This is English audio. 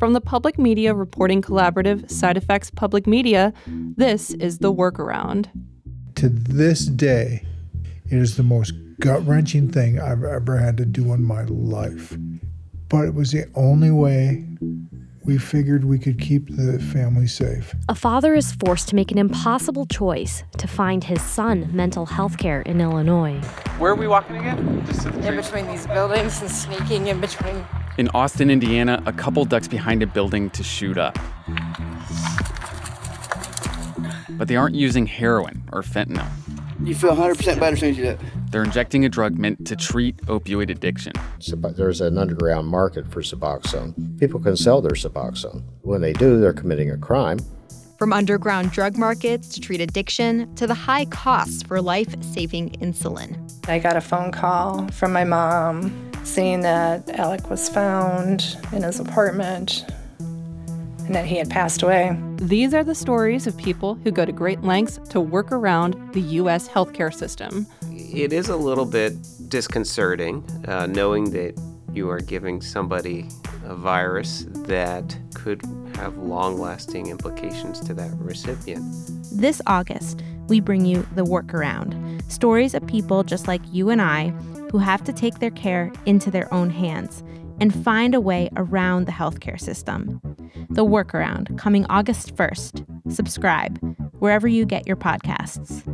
From the Public Media Reporting Collaborative, Side Effects Public Media, this is The Workaround. To this day, it is the most gut-wrenching thing I've ever had to do in my life. But it was the only way we figured we could keep the family safe. A father is forced to make an impossible choice to find his son mental health care in Illinois. Where are we walking again? Just in between these buildings and sneaking in between. In Austin, Indiana, a couple ducks behind a building to shoot up. But they aren't using heroin or fentanyl. You feel 100% better as soon as you do it. They're injecting a drug meant to treat opioid addiction. There's an underground market for Suboxone. People can sell their Suboxone. When they do, they're committing a crime. From underground drug markets to treat addiction to the high costs for life-saving insulin. I got a phone call from my mom saying that Alec was found in his apartment and that he had passed away. These are the stories of people who go to great lengths to work around the U.S. healthcare system. It is a little bit disconcerting knowing that you are giving somebody a virus that could have long-lasting implications to that recipient. This August, we bring you The Workaround, stories of people just like you and I who have to take their care into their own hands and find a way around the healthcare system. The Workaround, coming August 1st. Subscribe wherever you get your podcasts.